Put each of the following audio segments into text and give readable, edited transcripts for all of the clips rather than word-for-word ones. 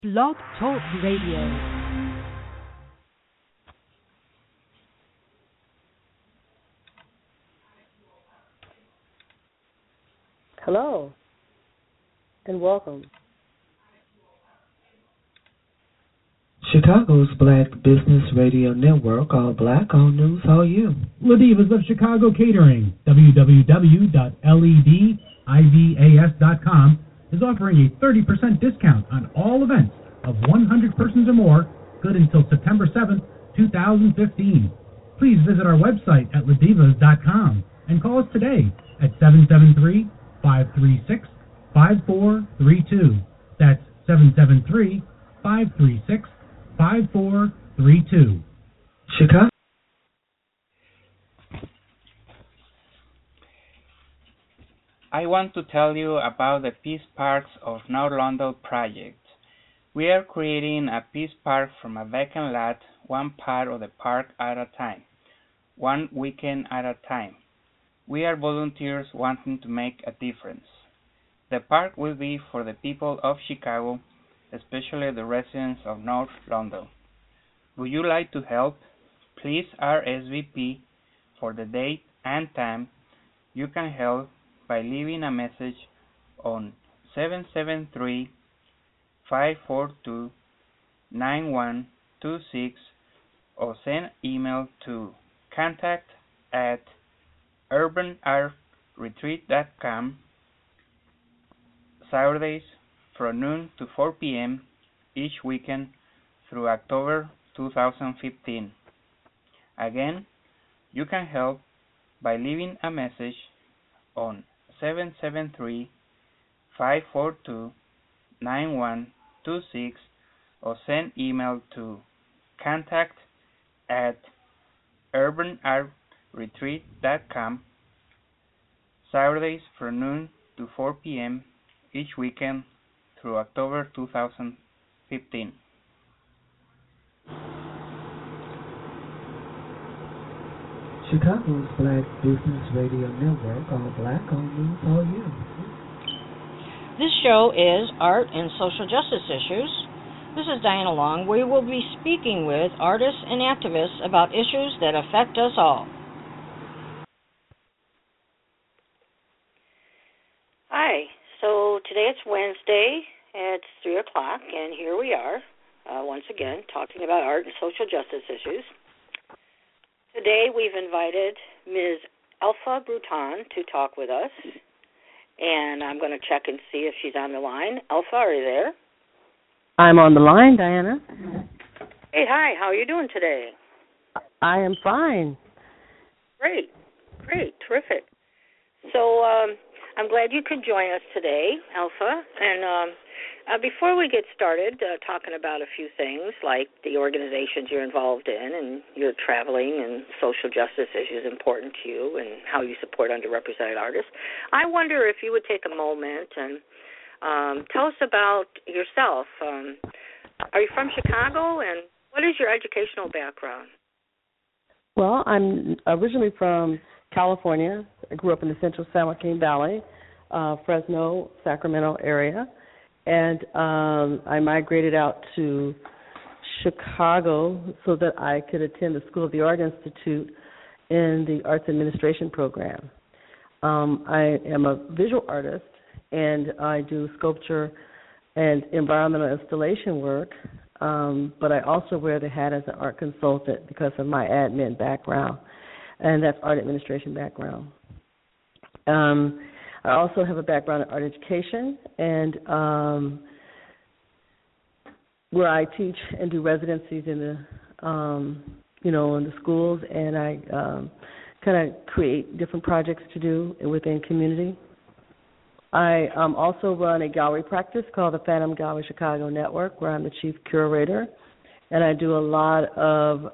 Blog Talk Radio. Hello, and welcome. Chicago's Black Business Radio Network, all black, all news, all you. Ladivas of Chicago Catering, www.ledivas.com, is offering a 30% discount on all events of 100 persons or more, good until September 7th, 2015. Please visit our website at ledivas.com and call us today at 773-536-5432. That's 773-536-5432. Chicago. I want to tell you about the Peace Parks of North London project. We are creating a Peace Park from a vacant lot, one part of the park at a time, one weekend at a time. We are volunteers wanting to make a difference. The park will be for the people of Chicago, especially the residents of North London. Would you like to help? Please RSVP for the date and time. You can help by leaving a message on 773-542-9126 or send email to contact@urbanartretreat.com. Saturdays from noon to 4 p.m. each weekend through October 2015. Again, you can help by leaving a message on 773-542-9126 or send email to contact@urbanartretreat.com. Saturdays from noon to 4 p.m. each weekend through October 2015. Chicago's Black Business Radio Network, all black, all news, all you. This show is Art and Social Justice Issues. This is Diana Long. We will be speaking with artists and activists about issues that affect us all. Hi. So today it's Wednesday. It's 3 o'clock, and here we are, once again, talking about art and social justice issues. Today we've invited Ms. Alpha Bruton to talk with us, and I'm going to check and see if she's on the line. Alpha, are you there? I'm on the line, Diana. Hey, hi. How are you doing today? I am fine. Great, terrific. So I'm glad you could join us today, Alpha. And before we get started talking about a few things like the organizations you're involved in and your traveling and social justice issues important to you and how you support underrepresented artists, I wonder if you would take a moment and tell us about yourself. Are you from Chicago, and what is your educational background? Well, I'm originally from California. I grew up in the central San Joaquin Valley, Fresno, Sacramento area, and I migrated out to Chicago so that I could attend the School of the Art Institute in the Arts Administration program. I am a visual artist, and I do sculpture and environmental installation work, but I also wear the hat as an art consultant because of my admin background, and that's art administration background. I also have a background in art education, and where I teach and do residencies in the, in the schools, and I kind of create different projects to do within community. I also run a gallery practice called the Phantom Gallery Chicago Network, where I'm the chief curator, and I do a lot of,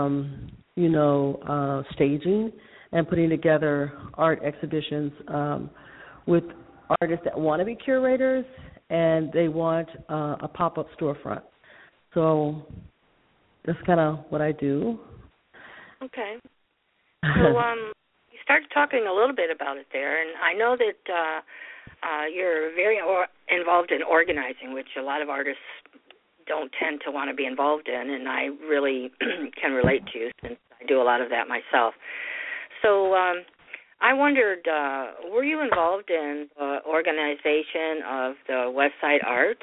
staging and putting together art exhibitions with artists that want to be curators and they want a pop-up storefront. So that's kind of what I do. Okay. So you started talking a little bit about it there, and I know that you're very involved in organizing, which a lot of artists don't tend to want to be involved in, and I really can relate to you since I do a lot of that myself. So I wondered, were you involved in the organization of the Westside Arts?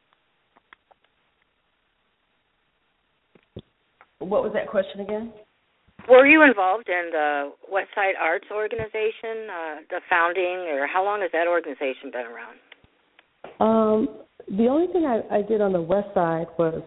What was that question again? Were you involved in the Westside Arts organization, the founding, or how long has that organization been around? The only thing I did on the West Side was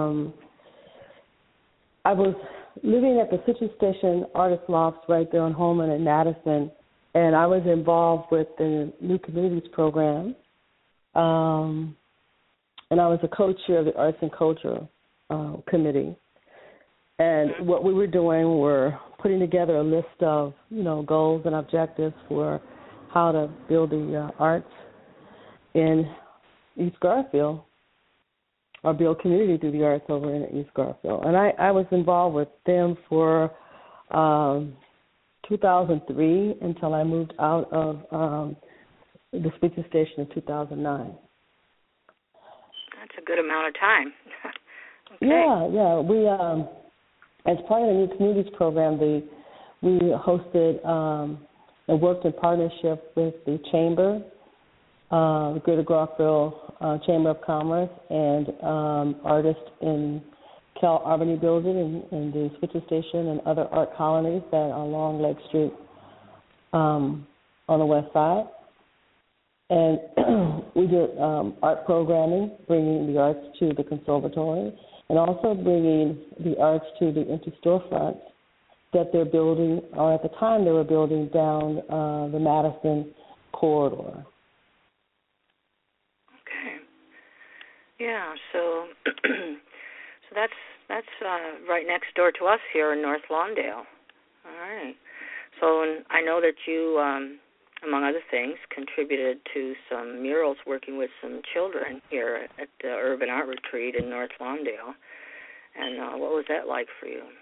I was living at the Citrus Station Artist Lofts right there on Holman and Madison, and I was involved with the New Communities program, and I was a co-chair of the Arts and Culture Committee. And what we were doing were putting together a list of, goals and objectives for how to build the arts in East Garfield, or build community through the arts over in East Garfield. And I was involved with them for 2003 until I moved out of the Speaker Station in 2009. That's a good amount of time. Okay. Yeah. We, as part of the New Communities program, we hosted and worked in partnership with the Chamber, the Greater Garfield Chamber of Commerce, and artists in Cal Albany Building and the Switcher Station and other art colonies that are along Lake Street on the west side. And we did art programming, bringing the arts to the conservatory, and also bringing the arts to the empty storefronts that they're building, or at the time they were building down the Madison corridor. Okay. Yeah. So that's right next door to us here in North Lawndale. All right. So I know that you, among other things, contributed to some murals working with some children here at the Urban Art Retreat in North Lawndale. And what was that like for you?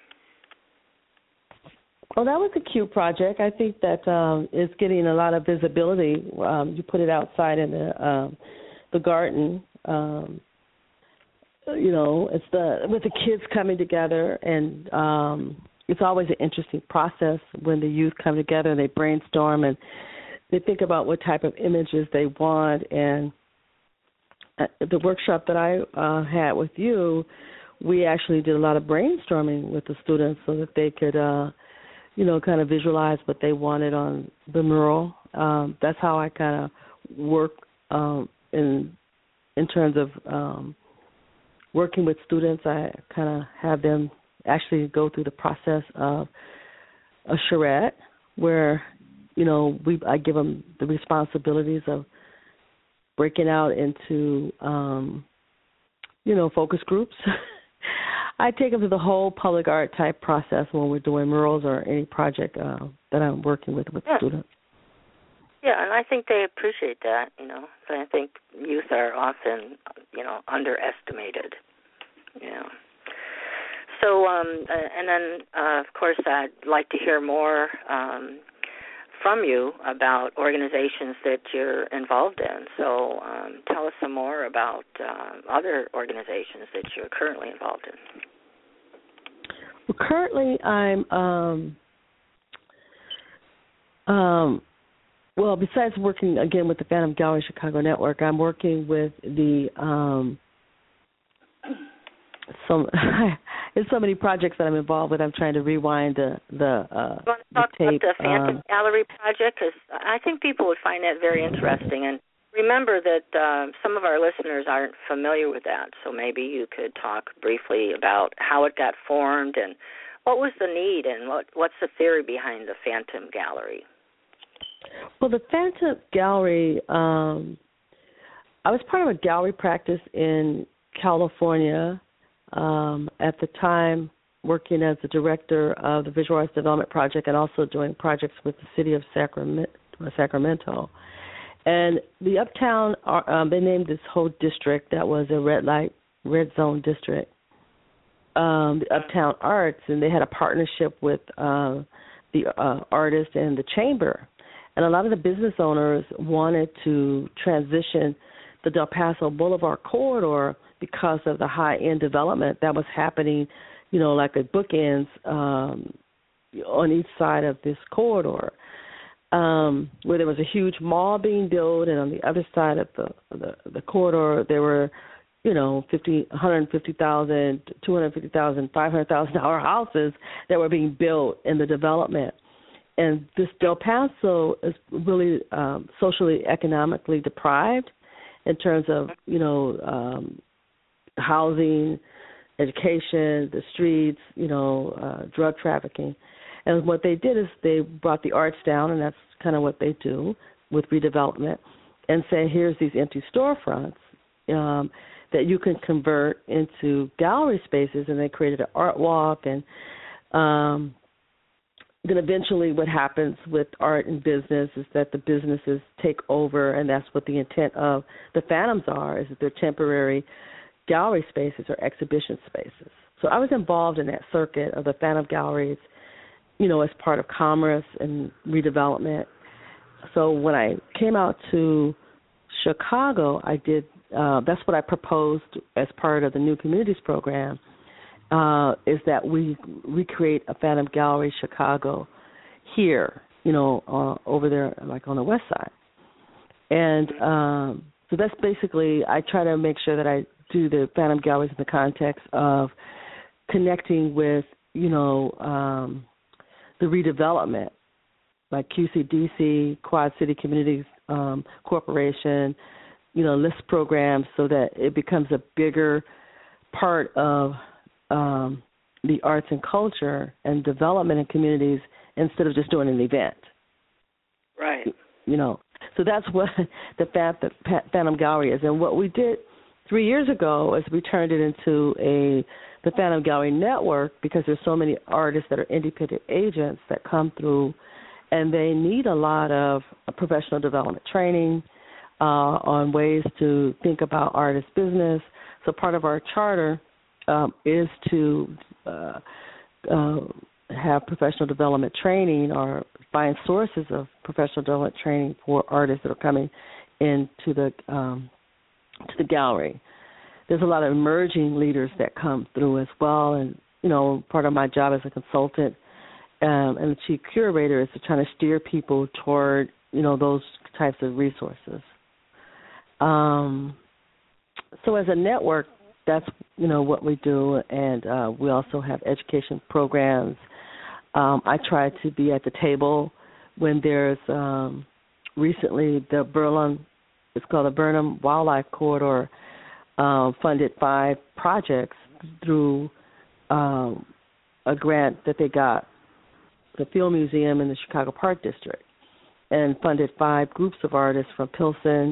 Well, that was a cute project. I think that it's getting a lot of visibility. You put it outside in the garden. It's with the kids coming together, and it's always an interesting process when the youth come together and they brainstorm and they think about what type of images they want. And the workshop that I had with you, we actually did a lot of brainstorming with the students so that they could, kind of visualize what they wanted on the mural. That's how I kind of work in terms of working with students. I kind of have them actually go through the process of a charrette where, I give them the responsibilities of breaking out into, focus groups. I take them through the whole public art type process when we're doing murals or any project that I'm working with students. Yeah, and I think they appreciate that, But I think youth are often, underestimated, So, and then, of course, I'd like to hear more from you about organizations that you're involved in. So tell us some more about other organizations that you're currently involved in. Well, currently I'm, besides working, again, with the Phantom Gallery Chicago Network, I'm working with the there's so many projects that I'm involved with. I'm trying to rewind the tape. You want to talk about the Phantom Gallery project? Because I think people would find that very interesting. And remember that some of our listeners aren't familiar with that, so maybe you could talk briefly about how it got formed and what was the need and what's the theory behind the Phantom Gallery. Well, the Phantom Gallery, I was part of a gallery practice in California. At the time, working as the director of the Visual Arts Development Project and also doing projects with the city of Sacramento. And the Uptown, they named this whole district that was a red zone district, the Uptown Arts, and they had a partnership with the artists and the chamber. And a lot of the business owners wanted to transition the Del Paso Boulevard corridor because of the high-end development that was happening, like at bookends on each side of this corridor, where there was a huge mall being built, and on the other side of the corridor there were, 150,000, 250,000, $500,000 houses that were being built in the development. And this Del Paso is really socially, economically deprived in terms of, housing, education, the streets, drug trafficking. And what they did is they brought the arts down, and that's kind of what they do with redevelopment, and say, here's these empty storefronts that you can convert into gallery spaces. And they created an art walk. And then eventually what happens with art and business is that the businesses take over, and that's what the intent of the Phantoms are, is that they're temporary gallery spaces or exhibition spaces. So I was involved in that circuit of the Phantom Galleries, as part of commerce and redevelopment. So when I came out to Chicago, I did, that's what I proposed as part of the New Communities program, is that we recreate a Phantom Gallery Chicago here, over there, like on the west side. And so that's basically, I try to make sure that I do the Phantom Galleries in the context of connecting with, the redevelopment, like QCDC, Quad City Communities Corporation, list programs, so that it becomes a bigger part of the arts and culture and development in communities instead of just doing an event. Right. So that's what the Phantom Gallery is. And what we did 3 years ago is we turned it into the Phantom Gallery Network, because there's so many artists that are independent agents that come through, and they need a lot of professional development training on ways to think about artist business. So part of our charter is to have professional development training, or find sources of professional development training for artists that are coming into the to the gallery. There's a lot of emerging leaders that come through as well, and part of my job as a consultant and the chief curator is to try to steer people toward those types of resources. So as a network, that's what we do, and we also have education programs. I try to be at the table when there's recently the Burnham, it's called the Burnham Wildlife Corridor, funded 5 projects through a grant that they got, the Field Museum in the Chicago Park District, and funded 5 groups of artists from Pilsen.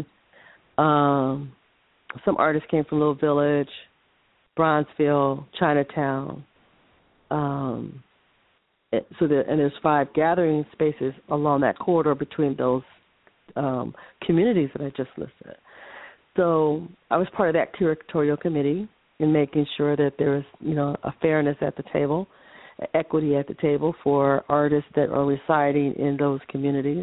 Some artists came from Little Village, Bronzeville, Chinatown. And there's 5 gathering spaces along that corridor between those communities that I just listed. So I was part of that curatorial committee in making sure that there was, a fairness at the table, equity at the table for artists that are residing in those communities.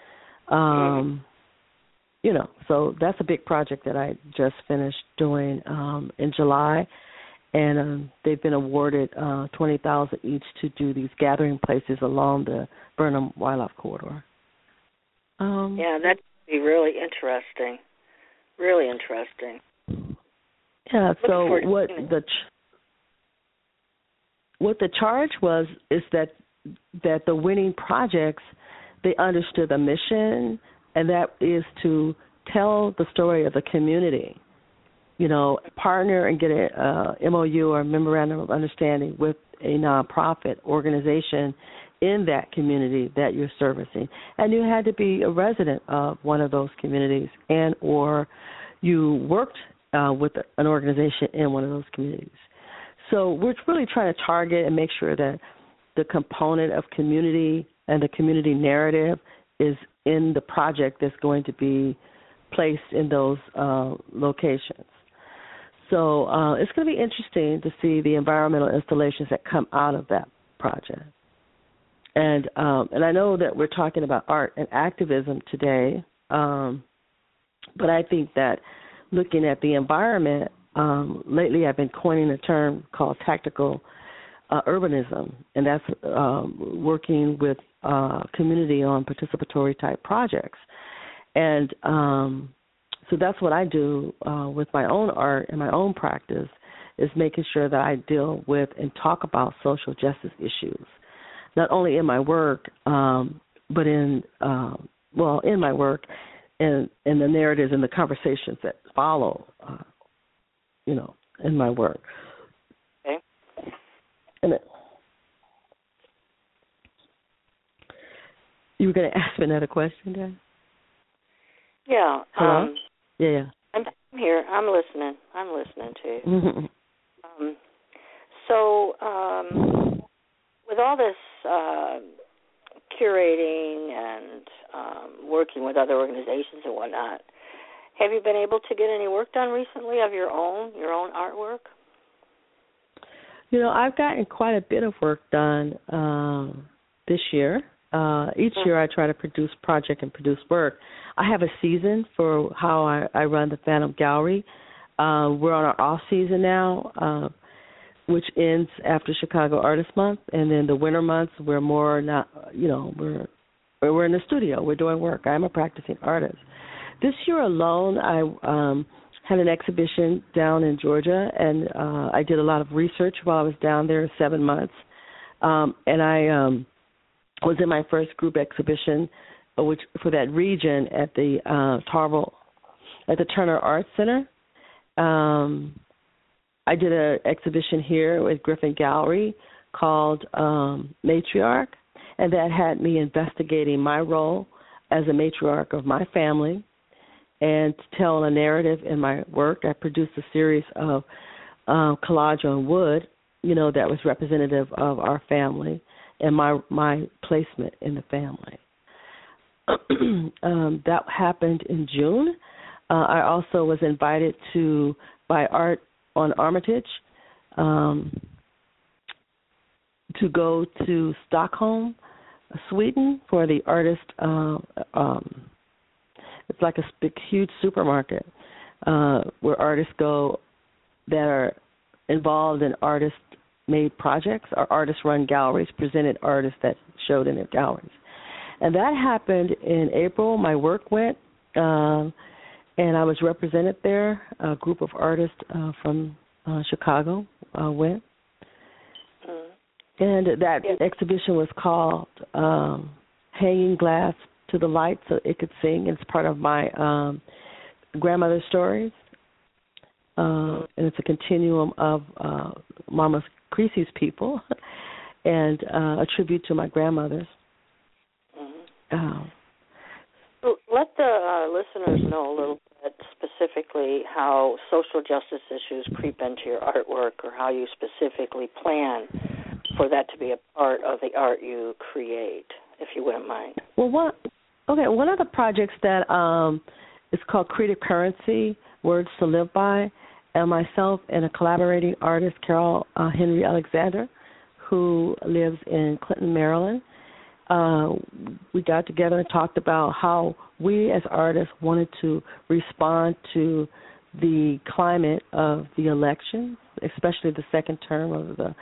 So that's a big project that I just finished doing in July, and they've been awarded $20,000 each to do these gathering places along the Burnham Wildlife Corridor. Yeah, that'd be really interesting. Really interesting. Yeah. So what the charge was is that the winning projects, they understood the mission, and that is to tell the story of the community. Partner and get a MOU or memorandum of understanding with a nonprofit organization in that community that you're servicing. And you had to be a resident of one of those communities, and or you worked with an organization in one of those communities. So we're really trying to target and make sure that the component of community and the community narrative is in the project that's going to be placed in those locations. So it's going to be interesting to see the environmental installations that come out of that project. And I know that we're talking about art and activism today, but I think that looking at the environment lately I've been coining a term called tactical urbanism, and that's working with community on participatory type projects. And so that's what I do with my own art and my own practice, is making sure that I deal with and talk about social justice issues, not only in my work, but in my work and the narratives and the conversations that follow, in my work. Okay. And you were going to ask me another question, Dan? Yeah. Hello? Yeah. I'm here. I'm listening to you. Mm-hmm. So, with all this curating and working with other organizations and whatnot, have you been able to get any work done recently of your own artwork? I've gotten quite a bit of work done this year. Each year I try to produce work. I have a season for how I run the Phantom Gallery. We're on our off season now, which ends after Chicago Artist Month, and then the winter months we're more not, we're in the studio, we're doing work. I'm a practicing artist. This year alone, I had an exhibition down in Georgia, and I did a lot of research while I was down there 7 months, and I was in my first group exhibition, which for that region at the Turner Arts Center. I did an exhibition here with Griffin Gallery called Matriarch, and that had me investigating my role as a matriarch of my family and to tell a narrative in my work. I produced a series of collage on wood, that was representative of our family and my placement in the family. That happened in June. I also was invited by Art on Armitage to go to Stockholm, Sweden, for the artist. It's like a big, huge supermarket where artists go that are involved in artist-made projects or artist-run galleries, presented artists that showed in their galleries. And that happened in April. My work went, and I was represented there. A group of artists from Chicago went. And that exhibition was called Hanging Glass to the Light So It Could Sing. It's part of my grandmother's stories. And it's a continuum of Mama Creasy's people and a tribute to my grandmothers. Let the listeners know a little bit specifically how social justice issues creep into your artwork, or how you specifically plan for that to be a part of the art you create, if you wouldn't mind. Well, one of the projects that is called Creative Currency, Words to Live By, and myself and a collaborating artist, Carol Henry Alexander, who lives in Clinton, Maryland. We got together and talked about how we as artists wanted to respond to the climate of the election, especially the second term of the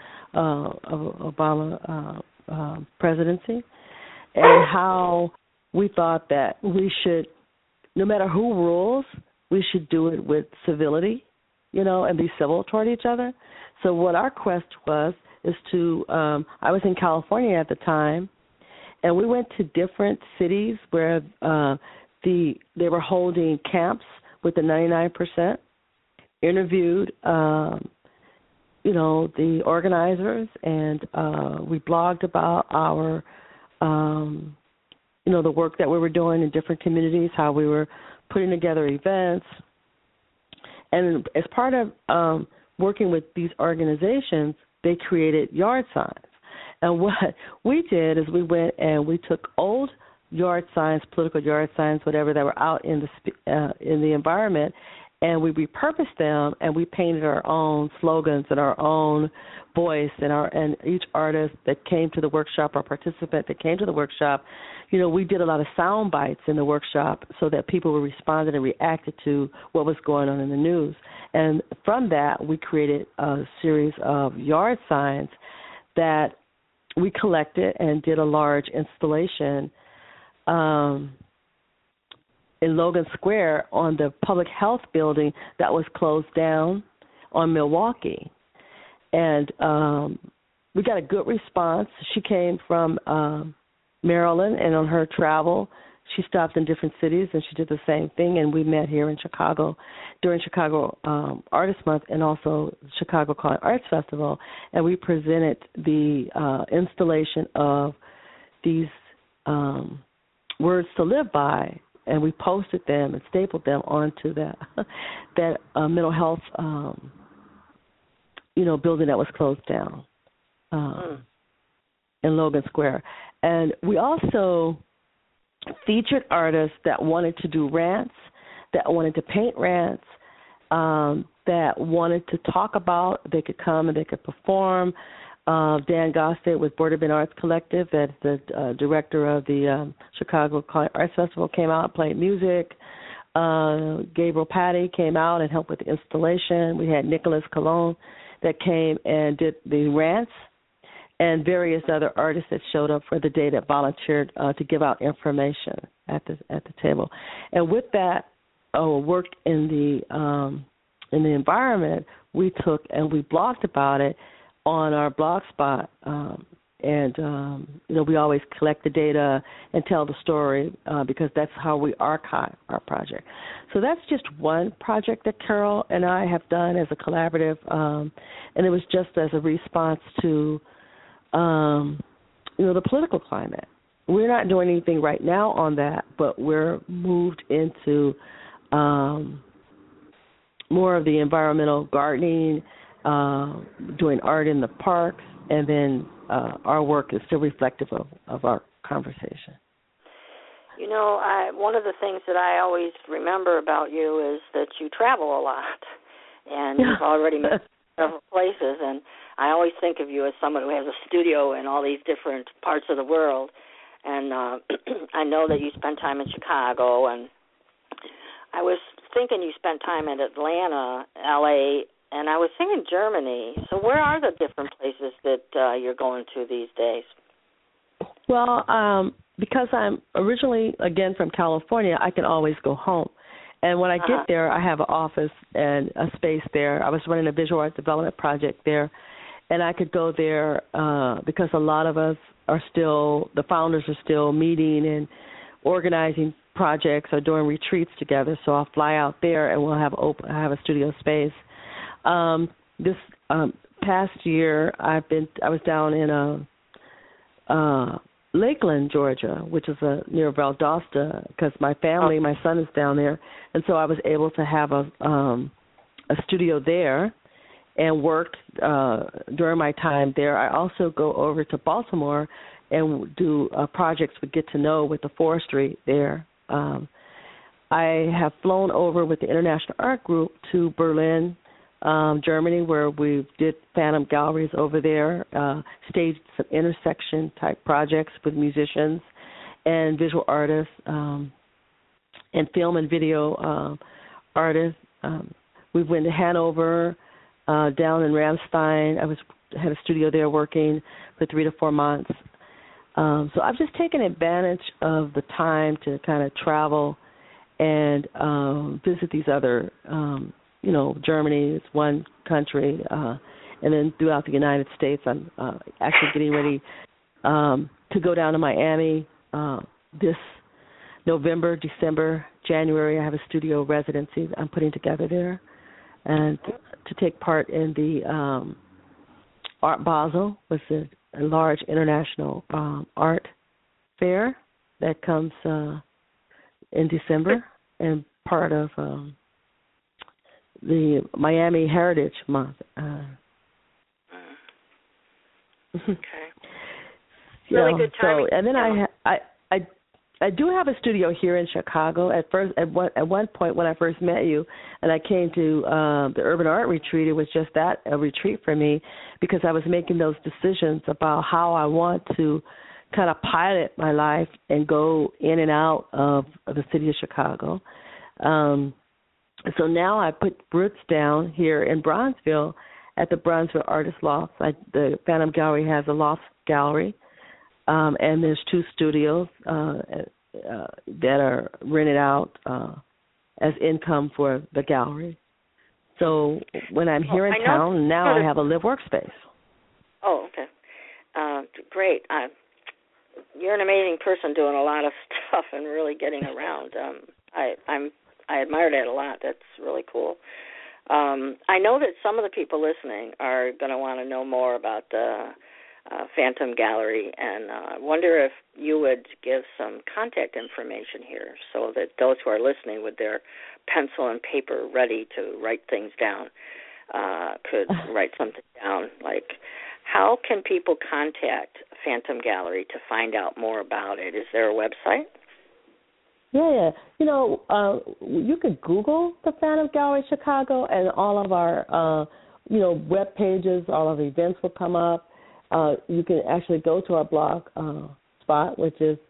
Obama presidency, and how we thought that we should, no matter who rules, we should do it with civility, and be civil toward each other. So what our quest is to, I was in California at the time, and we went to different cities where they were holding camps with the 99%, interviewed, the organizers, and we blogged about our, the work that we were doing in different communities, how we were putting together events. And as part of working with these organizations, they created yard signs. And what we did is we went and we took old yard signs, political yard signs, whatever, that were out in the environment, and we repurposed them, and we painted our own slogans and our own voice, and each artist that came to the workshop or participant that came to the workshop, we did a lot of sound bites in the workshop so that people responded and reacted to what was going on in the news. And from that, we created a series of yard signs that we collected and did a large installation in Logan Square on the public health building that was closed down on Milwaukee. And we got a good response. She came from Maryland, and on her travel, she stopped in different cities, and she did the same thing. And we met here in Chicago during Chicago Artist Month and also Chicago Calling Arts Festival, and we presented the installation of these words to live by, and we posted them and stapled them onto that mental health building that was closed down in Logan Square. And we also featured artists that wanted to do rants, that wanted to paint rants, that wanted to talk about. They could come and they could perform. Dan Gossett with Border Bend Arts Collective, that's the director of the Chicago Arts Festival, came out and played music. Gabriel Patty came out and helped with the installation. We had Nicholas Colon that came and did the rants, and various other artists that showed up for the day that volunteered to give out information at the table. And with that work in the environment, we took and we blogged about it on our blog spot, we always collect the data and tell the story because that's how we archive our project. So that's just one project that Carol and I have done as a collaborative, and it was just as a response to, the political climate. We're not doing anything right now on that, but we're moved into more of the environmental gardening, doing art in the parks, and then our work is still reflective of our conversation. One of the things that I always remember about you is that you travel a lot, and you've already met several places, and I always think of you as someone who has a studio in all these different parts of the world, and I know that you spend time in Chicago, and I was thinking you spent time in Atlanta, L.A., and I was thinking Germany. So where are the different places that you're going to these days? Well, because I'm originally, again, from California, I can always go home. And when I get there, I have an office and a space there. I was running a visual art development project there, and I could go there because a lot of us are still, the founders are still meeting and organizing projects or doing retreats together. So I'll fly out there and we'll have a studio space. This past year, I was down in Lakeland, Georgia, which is near Valdosta, because my family, my son is down there, and so I was able to have a studio there and worked during my time there. I also go over to Baltimore and do projects with Get to Know with the forestry there. I have flown over with the International Art Group to Berlin, Germany, where we did Phantom Galleries over there, staged some intersection-type projects with musicians and visual artists and film and video artists. We went to Hanover, down in Ramstein. I had a studio there working for 3 to 4 months. So I've just taken advantage of the time to kind of travel and visit these other Germany is one country, and then throughout the United States. I'm actually getting ready to go down to Miami this November, December, January. I have a studio residency I'm putting together there, and to take part in the Art Basel, which is a large international art fair that comes in December, and part of the Miami Heritage Month. Okay. Really good timing. So, and then I do have a studio here in Chicago. At one point when I first met you, and I came to the Urban Art Retreat, it was just that, a retreat for me, because I was making those decisions about how I want to kind of pilot my life and go in and out of the city of Chicago. So now I put roots down here in Bronzeville at the Bronzeville Artist Loft. The Phantom Gallery has a loft gallery. And there's 2 studios that are rented out as income for the gallery. So when I'm here in town, now I have a live workspace. Oh, okay. Great. You're an amazing person doing a lot of stuff and really getting around. I admire that a lot. That's really cool. I know that some of the people listening are going to want to know more about the Phantom Gallery, and I wonder if you would give some contact information here so that those who are listening with their pencil and paper ready to write things down could write something down, like how can people contact Phantom Gallery to find out more about it? Is there a website? Yeah. You could Google the Phantom Gallery Chicago, and all of our, web pages, all of the events will come up. You can actually go to our blog spot, which is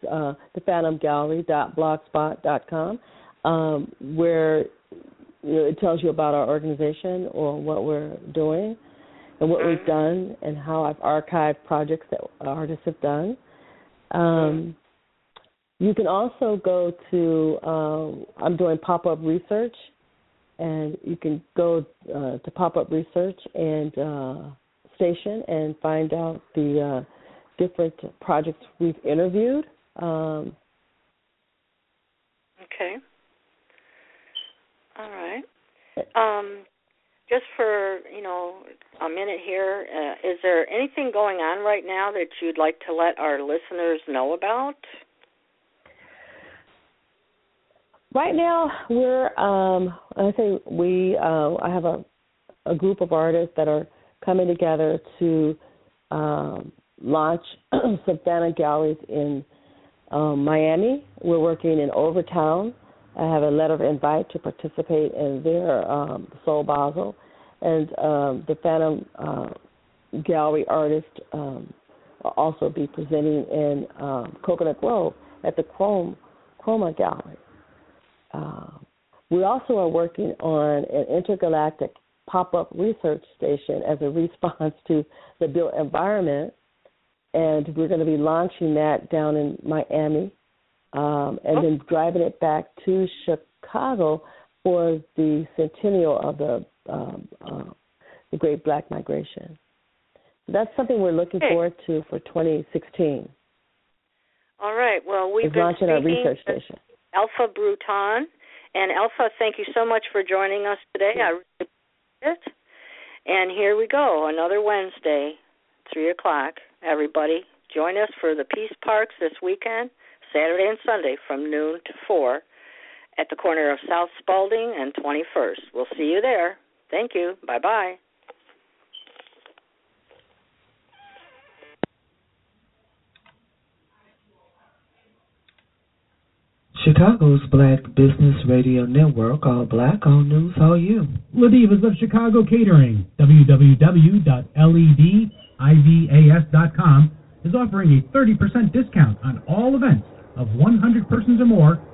thephantomgallery.blogspot.com, where it tells you about our organization or what we're doing and what we've done and how I've archived projects that artists have done. You can also go to, I'm doing pop-up research, and you can go to pop-up research and station and find out the different projects we've interviewed. Okay. All right. Just for, a minute here, is there anything going on right now that you'd like to let our listeners know about? Right now, I have a group of artists that are coming together to launch some Phantom Galleries in Miami. We're working in Overtown. I have a letter of invite to participate in their Soul Basel. And the Phantom Gallery artists will also be presenting in Coconut Grove at the Chroma Gallery. We also are working on an intergalactic pop-up research station as a response to the built environment, and we're going to be launching that down in Miami, and then driving it back to Chicago for the centennial of the Great Black Migration. So that's something we're looking forward to for 2016. All right. Well, we've been launching our research station. Alpha Bruton. And Alpha, thank you so much for joining us today. I really appreciate it. And here we go, another Wednesday, 3 o'clock. Everybody, join us for the Peace Parks this weekend, Saturday and Sunday from noon to 4 at the corner of South Spalding and 21st. We'll see you there. Thank you. Bye-bye. Chicago's Black Business Radio Network, all black, all news, all you. Ladivas of Chicago Catering, www.ledivas.com, is offering a 30% discount on all events of 100 persons or more,